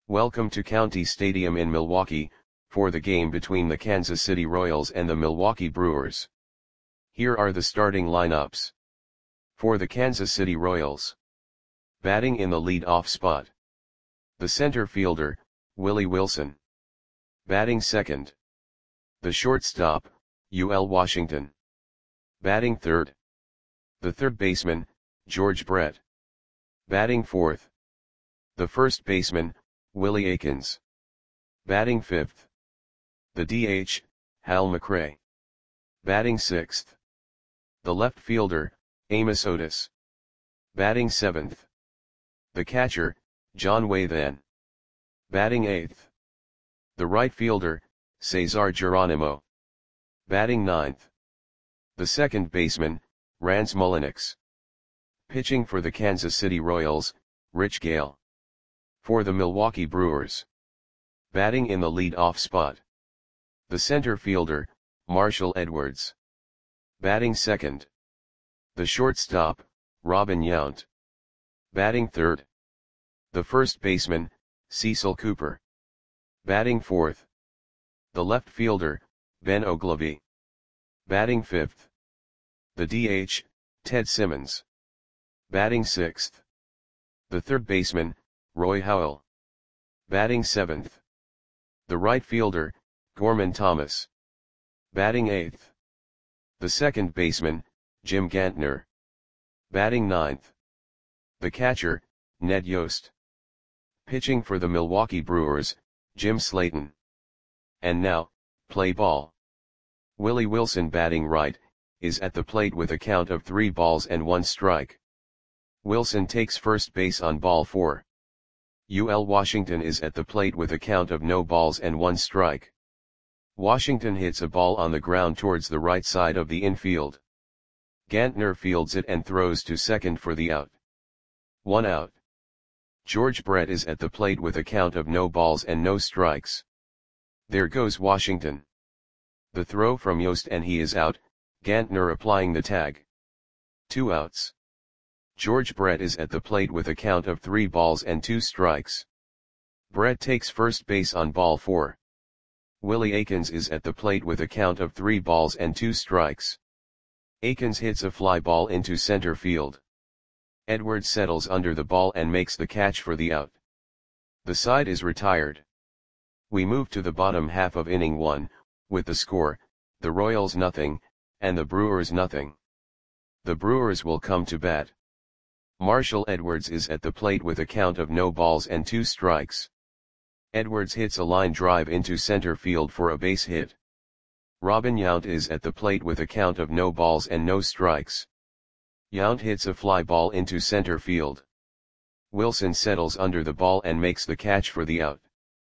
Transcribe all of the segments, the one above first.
Welcome to County Stadium in Milwaukee, for the game between the Kansas City Royals and the Milwaukee Brewers. Here are the starting lineups. For the Kansas City Royals. Batting in the lead-off spot. The center fielder, Willie Wilson. Batting second. The shortstop, UL Washington. Batting third. The third baseman, George Brett. Batting fourth. The first baseman, Willie Aikens. Batting fifth. The DH, Hal McRae. Batting sixth. The left fielder, Amos Otis. Batting seventh. The catcher, John Wathan. Batting eighth. The right fielder, Cesar Geronimo. Batting ninth. The second baseman, Rance Mulliniks. Pitching for the Kansas City Royals, Rich Gale. For the Milwaukee Brewers. Batting in the lead-off spot. The center fielder, Marshall Edwards. Batting second. The shortstop, Robin Yount. Batting third. The first baseman, Cecil Cooper. Batting fourth. The left fielder, Ben Oglivie. Batting fifth. The DH, Ted Simmons. Batting sixth. The third baseman, Roy Howell. Batting seventh. The right fielder, Gorman Thomas. Batting eighth. The second baseman, Jim Gantner. Batting ninth. The catcher, Ned Yost. Pitching for the Milwaukee Brewers, Jim Slayton. And now, play ball. Willie Wilson batting right, is at the plate with a count of 3 balls and 1 strike. Wilson takes first base on ball 4. UL Washington is at the plate with a count of no balls and 1 strike. Washington hits a ball on the ground towards the right side of the infield. Gantner fields it and throws to second for the out. 1 out. George Brett is at the plate with a count of no balls and no strikes. There goes Washington. The throw from Yost and he is out, Gantner applying the tag. 2 outs. George Brett is at the plate with a count of 3 balls and 2 strikes. Brett takes first base on ball 4. Willie Aikens is at the plate with a count of 3 balls and 2 strikes. Aikens hits a fly ball into center field. Edwards settles under the ball and makes the catch for the out. The side is retired. We move to the bottom half of inning 1, with the score, the Royals nothing, and the Brewers nothing. The Brewers will come to bat. Marshall Edwards is at the plate with a count of no balls and 2 strikes. Edwards hits a line drive into center field for a base hit. Robin Yount is at the plate with a count of no balls and no strikes. Yount hits a fly ball into center field. Wilson settles under the ball and makes the catch for the out.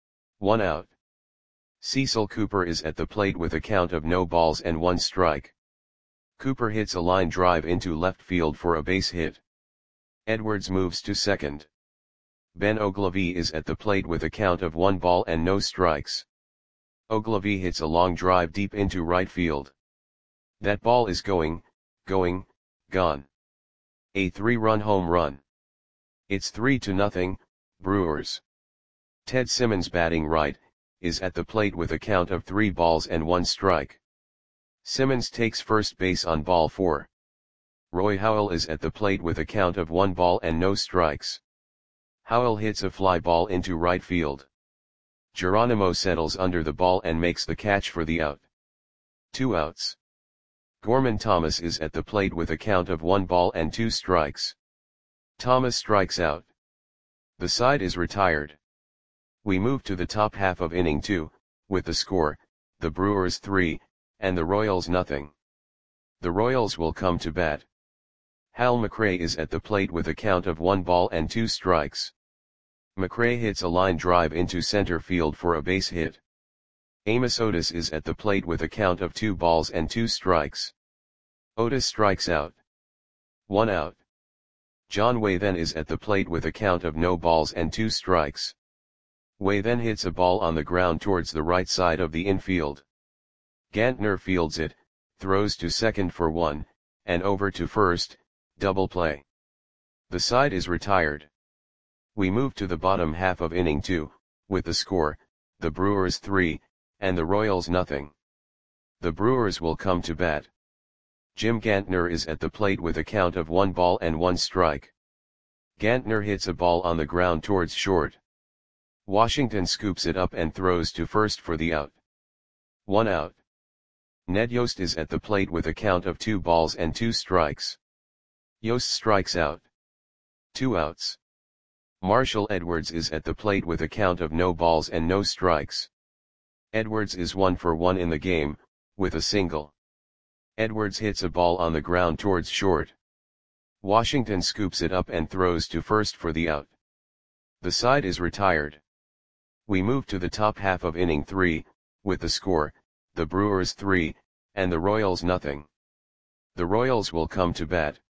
1 out. Cecil Cooper is at the plate with a count of no balls and 1 strike. Cooper hits a line drive into left field for a base hit. Edwards moves to second. Ben Oglivie is at the plate with a count of 1 ball and no strikes. Oglivie hits a long drive deep into right field. That ball is gone. A 3-run home run. It's 3-0, Brewers. Ted Simmons batting right, is at the plate with a count of 3 balls and 1 strike. Simmons takes first base on ball 4. Roy Howell is at the plate with a count of 1 ball and no strikes. Howell hits a fly ball into right field. Geronimo settles under the ball and makes the catch for the out. 2 outs. Gorman Thomas is at the plate with a count of 1 ball and 2 strikes. Thomas strikes out. The side is retired. We move to the top half of inning 2, with the score, the Brewers 3, and the Royals nothing. The Royals will come to bat. Hal McRae is at the plate with a count of 1 ball and 2 strikes. McRae hits a line drive into center field for a base hit. Amos Otis is at the plate with a count of 2 balls and 2 strikes. Otis strikes out. 1 out. John Wathan is at the plate with a count of no balls and 2 strikes. Wathan hits a ball on the ground towards the right side of the infield. Gantner fields it, throws to second for 1, and over to first, double play. The side is retired. We move to the bottom half of inning 2, with the score, the Brewers 3, and the Royals nothing. The Brewers will come to bat. Jim Gantner is at the plate with a count of 1 ball and 1 strike. Gantner hits a ball on the ground towards short. Washington scoops it up and throws to first for the out. 1 out. Ned Yost is at the plate with a count of 2 balls and 2 strikes. Yost strikes out. 2 outs. Marshall Edwards is at the plate with a count of no balls and no strikes. Edwards is 1 for 1 in the game, with a single. Edwards hits a ball on the ground towards short. Washington scoops it up and throws to first for the out. The side is retired. We move to the top half of inning 3, with the score, the Brewers 3, and the Royals nothing. The Royals will come to bat.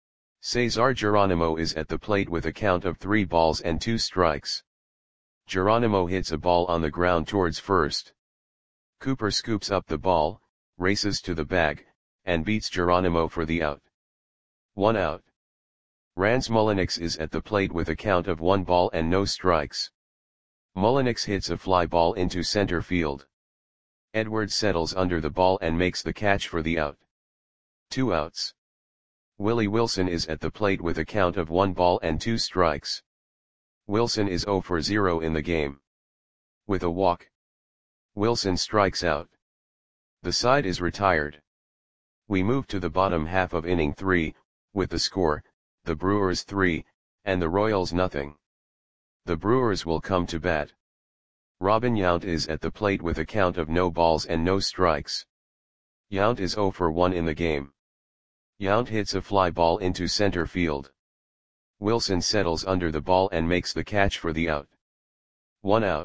Cesar Geronimo is at the plate with a count of 3 balls and 2 strikes. Geronimo hits a ball on the ground towards first. Cooper scoops up the ball, races to the bag, and beats Geronimo for the out. 1 out. Rans Mulliniks is at the plate with a count of 1 ball and no strikes. Mulliniks hits a fly ball into center field. Edwards settles under the ball and makes the catch for the out. 2 outs. Willie Wilson is at the plate with a count of 1 ball and 2 strikes. Wilson is 0 for 0 in the game. With a walk, Wilson strikes out. The side is retired. We move to the bottom half of inning 3, with the score, the Brewers 3, and the Royals nothing. The Brewers will come to bat. Robin Yount is at the plate with a count of no balls and no strikes. Yount is 0 for 1 in the game. Yount hits a fly ball into center field. Wilson settles under the ball and makes the catch for the out. 1 out.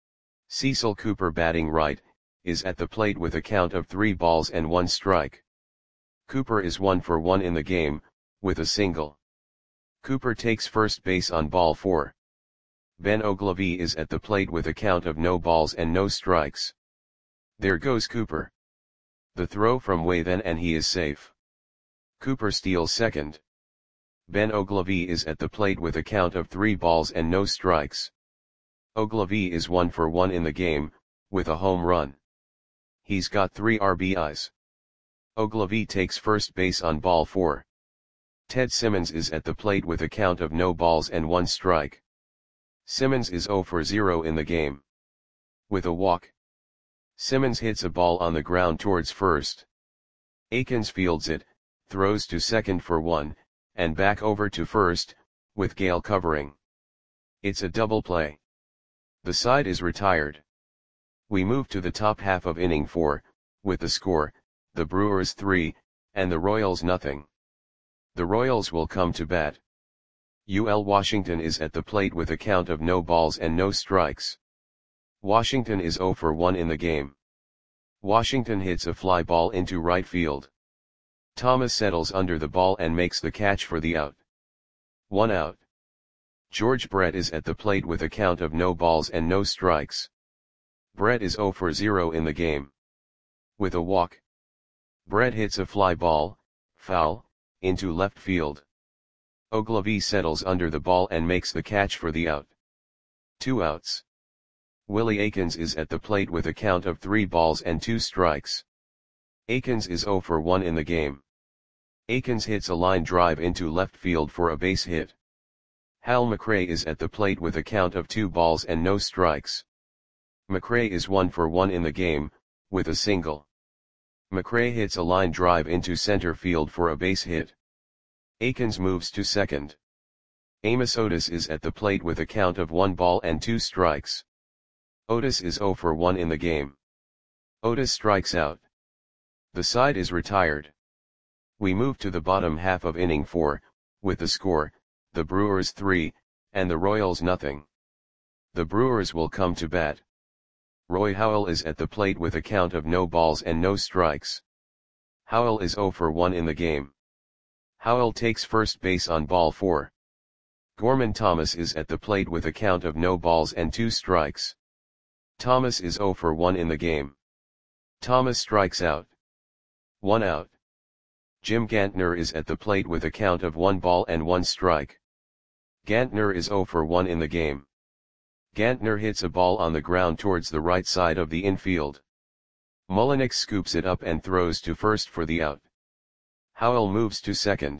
Cecil Cooper, batting right, is at the plate with a count of 3 balls and 1 strike. Cooper is 1 for 1 in the game, with a single. Cooper takes first base on ball 4. Ben Oglivie is at the plate with a count of no balls and no strikes. There goes Cooper. The throw from way then and he is safe. Cooper steals second. Ben Oglivie is at the plate with a count of 3 balls and no strikes. Oglivie is 1 for 1 in the game, with a home run. He's got 3 RBIs. Oglivie takes first base on ball 4. Ted Simmons is at the plate with a count of no balls and 1 strike. Simmons is 0 for 0 in the game. With a walk, Simmons hits a ball on the ground towards first. Akins fields it, throws to second for 1, and back over to first, with Gale covering. It's a double play. The side is retired. We move to the top half of inning 4, with the score, the Brewers 3, and the Royals nothing. The Royals will come to bat. UL Washington is at the plate with a count of no balls and no strikes. Washington is 0 for 1 in the game. Washington hits a fly ball into right field. Thomas settles under the ball and makes the catch for the out. 1 out. George Brett is at the plate with a count of no balls and no strikes. Brett is 0 for 0 in the game. With a walk, Brett hits a fly ball, foul, into left field. Oglivie settles under the ball and makes the catch for the out. 2 outs. Willie Akins is at the plate with a count of 3 balls and 2 strikes. Akins is 0 for 1 in the game. Akins hits a line drive into left field for a base hit. Hal McRae is at the plate with a count of 2 balls and no strikes. McRae is 1 for 1 in the game, with a single. McRae hits a line drive into center field for a base hit. Akins moves to second. Amos Otis is at the plate with a count of 1 ball and 2 strikes. Otis is 0 for 1 in the game. Otis strikes out. The side is retired. We move to the bottom half of inning 4, with the score, the Brewers 3, and the Royals nothing. The Brewers will come to bat. Roy Howell is at the plate with a count of no balls and no strikes. Howell is 0 for 1 in the game. Howell takes first base on ball 4. Gorman Thomas is at the plate with a count of no balls and 2 strikes. Thomas is 0 for 1 in the game. Thomas strikes out. 1 out. Jim Gantner is at the plate with a count of 1 ball and 1 strike. Gantner is 0 for 1 in the game. Gantner hits a ball on the ground towards the right side of the infield. Mullenix scoops it up and throws to first for the out. Howell moves to second.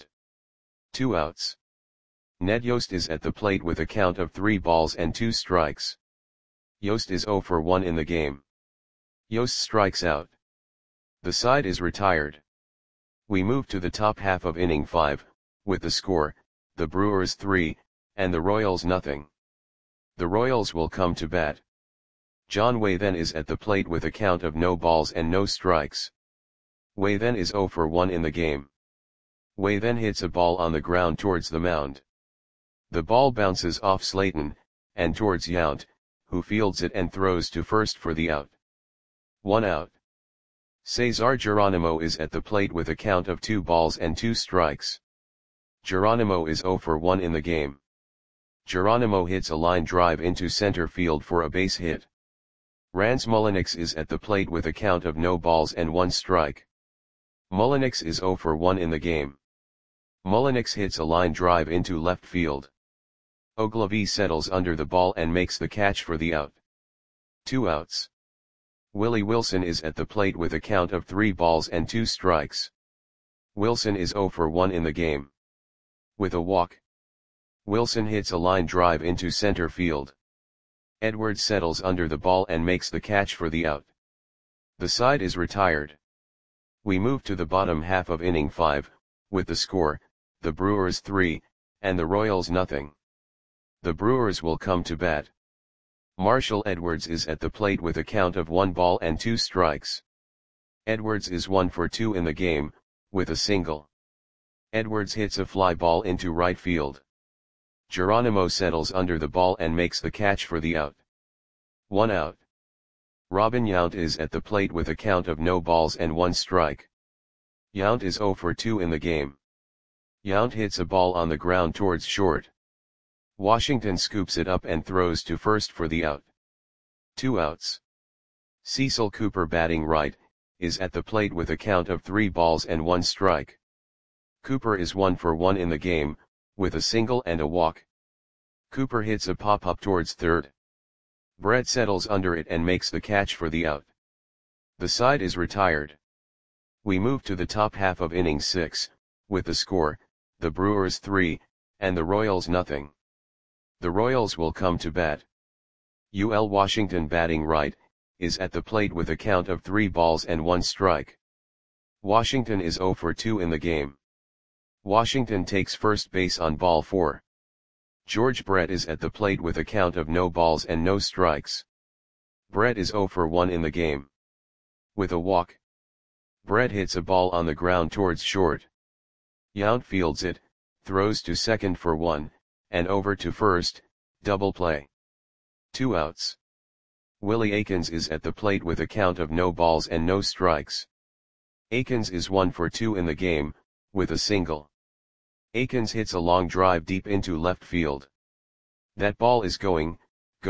2 outs. Ned Yost is at the plate with a count of 3 balls and 2 strikes. Yost is 0 for 1 in the game. Yost strikes out. The side is retired. We move to the top half of inning 5, with the score, the Brewers 3, and the Royals nothing. The Royals will come to bat. John Way then is at the plate with a count of no balls and no strikes. Way then is 0 for 1 in the game. Way then hits a ball on the ground towards the mound. The ball bounces off Slayton, and towards Yount, who fields it and throws to first for the out. 1 out. Cesar Geronimo is at the plate with a count of 2 balls and 2 strikes. Geronimo is 0 for 1 in the game. Geronimo hits a line drive into center field for a base hit. Rans Mullenix is at the plate with a count of no balls and 1 strike. Mullenix is 0 for 1 in the game. Mullenix hits a line drive into left field. Ogilvie settles under the ball and makes the catch for the out. 2 outs. Willie Wilson is at the plate with a count of 3 balls and 2 strikes. Wilson is 0 for 1 in the game. With a walk, Wilson hits a line drive into center field. Edwards settles under the ball and makes the catch for the out. The side is retired. We move to the bottom half of inning 5, with the score, the Brewers 3, and the Royals nothing. The Brewers will come to bat. Marshall Edwards is at the plate with a count of 1 ball and 2 strikes. Edwards is 1 for 2 in the game, with a single. Edwards hits a fly ball into right field. Geronimo settles under the ball and makes the catch for the out. 1 out. Robin Yount is at the plate with a count of no balls and 1 strike. Yount is 0 for 2 in the game. Yount hits a ball on the ground towards short. Washington scoops it up and throws to first for the out. 2 outs. Cecil Cooper, batting right, is at the plate with a count of 3 balls and 1 strike. Cooper is 1 for 1 in the game, with a single and a walk. Cooper hits a pop-up towards third. Brett settles under it and makes the catch for the out. The side is retired. We move to the top half of inning 6, with the score, the Brewers 3, and the Royals nothing. The Royals will come to bat. UL Washington, batting right, is at the plate with a count of 3 balls and 1 strike. Washington is 0 for 2 in the game. Washington takes first base on ball 4. George Brett is at the plate with a count of no balls and no strikes. Brett is 0 for 1 in the game. With a walk, Brett hits a ball on the ground towards short. Yount fields it, throws to second for 1, and over to first, double play. 2 outs. Willie Aikens is at the plate with a count of no balls and no strikes. Aikens is 1 for 2 in the game, with a single. Aikens hits a long drive deep into left field. That ball is gone.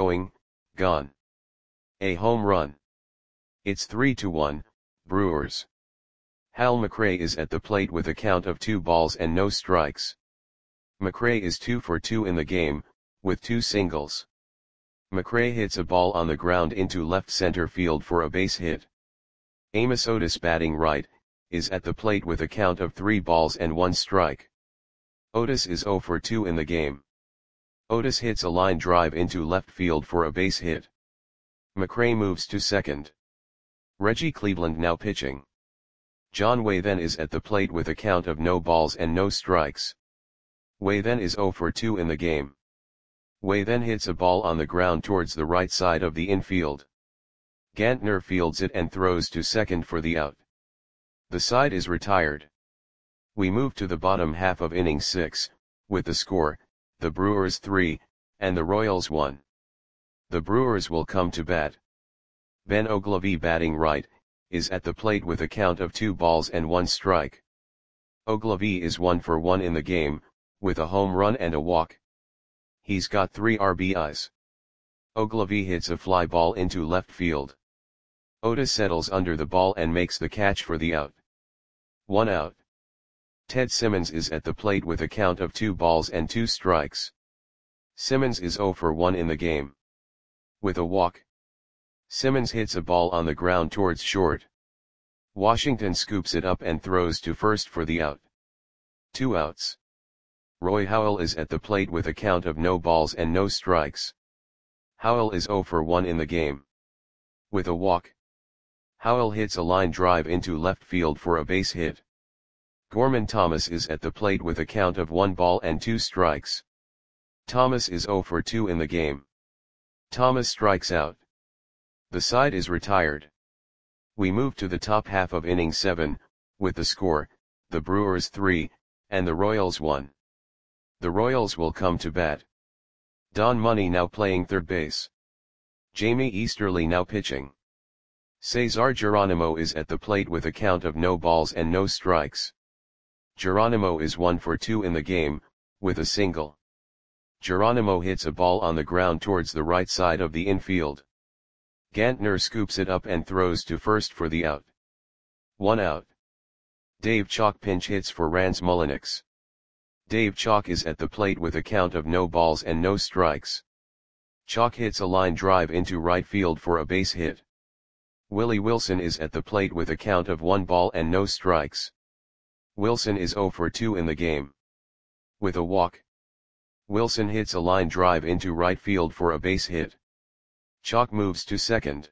A home run. It's 3-1, Brewers. Hal McRae is at the plate with a count of 2 balls and no strikes. McRae is 2 for 2 in the game, with 2 singles. McRae hits a ball on the ground into left center field for a base hit. Amos Otis, batting right, is at the plate with a count of 3 balls and 1 strike. Otis is 0 for 2 in the game. Otis hits a line drive into left field for a base hit. McRae moves to second. Reggie Cleveland now pitching. John Way then is at the plate with a count of no balls and no strikes. Way then is 0 for 2 in the game. Way then hits a ball on the ground towards the right side of the infield. Gantner fields it and throws to second for the out. The side is retired. We move to the bottom half of inning 6, with the score, the Brewers 3, and the Royals 1. The Brewers will come to bat. Ben Ogilvie, batting right, is at the plate with a count of 2 balls and 1 strike. Ogilvie is 1 for 1 in the game, with a home run and a walk. He's got 3 RBIs. Ogilvie hits a fly ball into left field. Otis settles under the ball and makes the catch for the out. 1 out. Ted Simmons is at the plate with a count of 2 balls and 2 strikes. Simmons is 0 for 1 in the game. with a walk. Simmons hits a ball on the ground towards short. Washington scoops it up and throws to first for the out. 2 outs. Roy Howell is at the plate with a count of no balls and no strikes. Howell is 0 for 1 in the game. With a walk. Howell hits a line drive into left field for a base hit. Gorman Thomas is at the plate with a count of 1 ball and 2 strikes. Thomas is 0 for 2 in the game. Thomas strikes out. The side is retired. We move to the top half of inning 7, with the score, the Brewers 3, and the Royals 1. The Royals will come to bat. Don Money now playing third base. Jamie Easterly now pitching. Cesar Geronimo is at the plate with a count of no balls and no strikes. Geronimo is 1 for 2 in the game, with a single. Geronimo hits a ball on the ground towards the right side of the infield. Gantner scoops it up and throws to first for the out. 1 out. Dave Chalk pinch hits for Rans Mulliniks. Dave Chalk is at the plate with a count of no balls and no strikes. Chalk hits a line drive into right field for a base hit. Willie Wilson is at the plate with a count of 1 ball and no strikes. Wilson is 0 for 2 in the game. With a walk. Wilson hits a line drive into right field for a base hit. Chalk moves to second.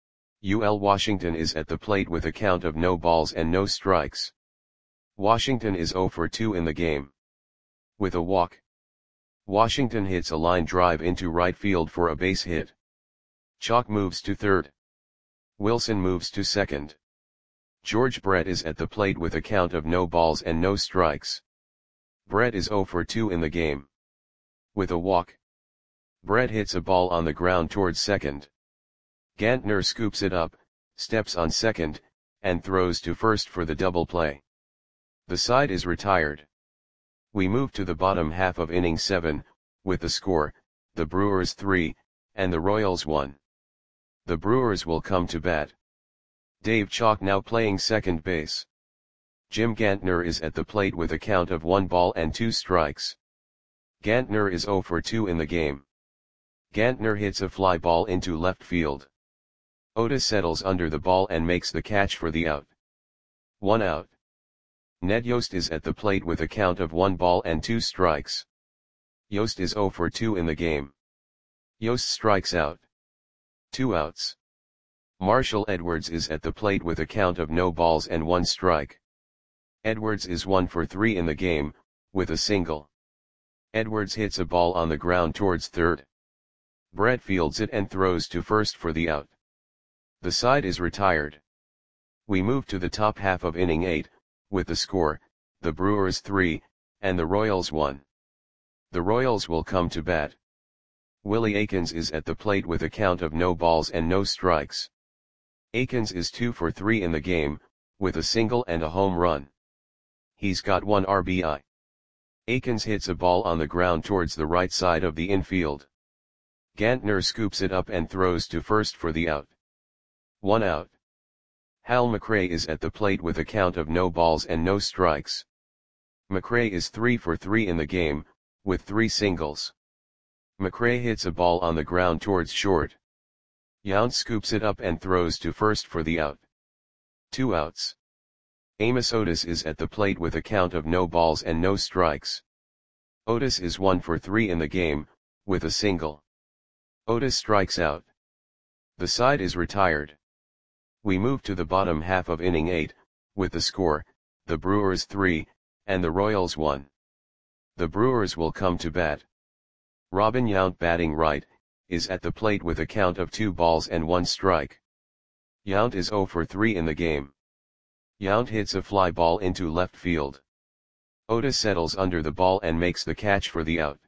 UL Washington is at the plate with a count of no balls and no strikes. Washington is 0 for 2 in the game. With a walk. Washington hits a line drive into right field for a base hit. Chalk moves to third. Wilson moves to second. George Brett is at the plate with a count of no balls and no strikes. Brett is 0 for 2 in the game. With a walk. Brett hits a ball on the ground towards second. Gantner scoops it up, steps on second, and throws to first for the double play. The side is retired. We move to the bottom half of inning 7, with the score, the Brewers 3, and the Royals 1. The Brewers will come to bat. Dave Chalk now playing second base. Jim Gantner is at the plate with a count of 1 ball and 2 strikes. Gantner is 0 for 2 in the game. Gantner hits a fly ball into left field. Otis settles under the ball and makes the catch for the out. 1 out. Ned Yost is at the plate with a count of 1 ball and 2 strikes. Yost is 0 for 2 in the game. Yost strikes out. 2 outs. Marshall Edwards is at the plate with a count of no balls and 1 strike. Edwards is 1 for 3 in the game, with a single. Edwards hits a ball on the ground towards third. Brett fields it and throws to first for the out. The side is retired. We move to the top half of inning 8, with the score, the Brewers 3, and the Royals 1. The Royals will come to bat. Willie Aikens is at the plate with a count of no balls and no strikes. Aikens is 2 for 3 in the game, with a single and a home run. He's got 1 RBI. Aikens hits a ball on the ground towards the right side of the infield. Gantner scoops it up and throws to first for the out. 1 out. Hal McRae is at the plate with a count of no balls and no strikes. McRae is 3 for 3 in the game, with 3 singles. McRae hits a ball on the ground towards short. Yount scoops it up and throws to first for the out. 2 outs. Amos Otis is at the plate with a count of no balls and no strikes. Otis is 1 for 3 in the game, with a single. Otis strikes out. The side is retired. We move to the bottom half of inning 8, with the score, the Brewers 3, and the Royals 1. The Brewers will come to bat. Robin Yount batting right, is at the plate with a count of 2 balls and 1 strike. Yount is 0 for 3 in the game. Yount hits a fly ball into left field. Otis settles under the ball and makes the catch for the out.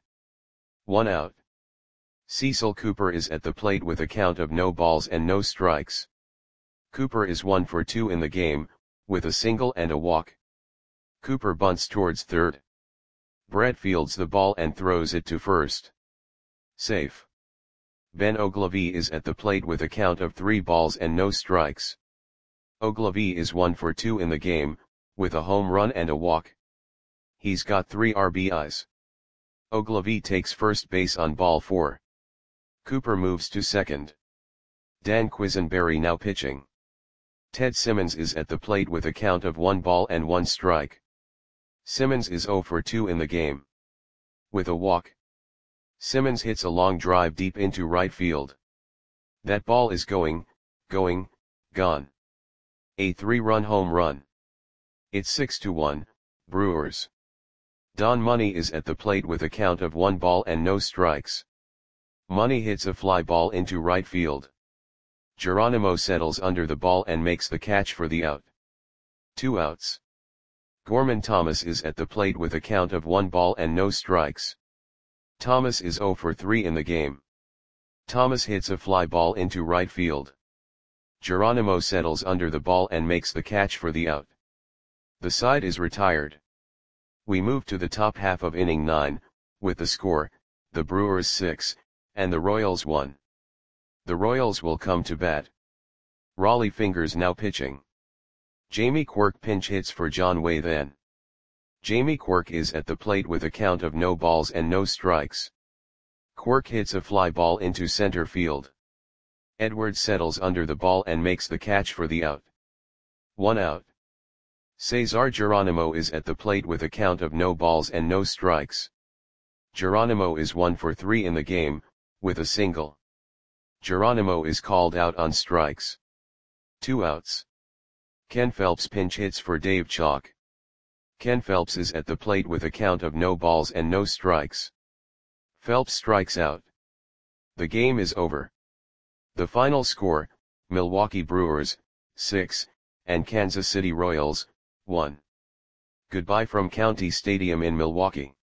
1 out. Cecil Cooper is at the plate with a count of no balls and no strikes. Cooper is 1 for 2 in the game, with a single and a walk. Cooper bunts towards third. Brett fields the ball and throws it to first. Safe. Ben Oglivie is at the plate with a count of 3 balls and no strikes. Oglivie is 1 for 2 in the game, with a home run and a walk. He's got 3 RBIs. Oglivie takes first base on ball 4. Cooper moves to second. Dan Quisenberry now pitching. Ted Simmons is at the plate with a count of 1 ball and 1 strike. Simmons is 0 for 2 in the game. With a walk, Simmons hits a long drive deep into right field. That ball is gone. A 3-run home run. It's 6-1, Brewers. Don Money is at the plate with a count of 1 ball and no strikes. Money hits a fly ball into right field. Geronimo settles under the ball and makes the catch for the out. 2 outs. Gorman Thomas is at the plate with a count of 1 ball and no strikes. Thomas is 0 for 3 in the game. Thomas hits a fly ball into right field. Geronimo settles under the ball and makes the catch for the out. The side is retired. We move to the top half of inning 9, with the score, the Brewers 6, and the Royals 1. The Royals will come to bat. Rollie Fingers now pitching. Jamie Quirk pinch hits for John Way then. Jamie Quirk is at the plate with a count of no balls and no strikes. Quirk hits a fly ball into center field. Edwards settles under the ball and makes the catch for the out. 1 out. Cesar Geronimo is at the plate with a count of no balls and no strikes. Geronimo is 1 for 3 in the game, with a single. Geronimo is called out on strikes. 2 outs. Ken Phelps pinch hits for Dave Chalk. Ken Phelps is at the plate with a count of no balls and no strikes. Phelps strikes out. The game is over. The final score, Milwaukee Brewers, 6, and Kansas City Royals, 1. Goodbye from County Stadium in Milwaukee.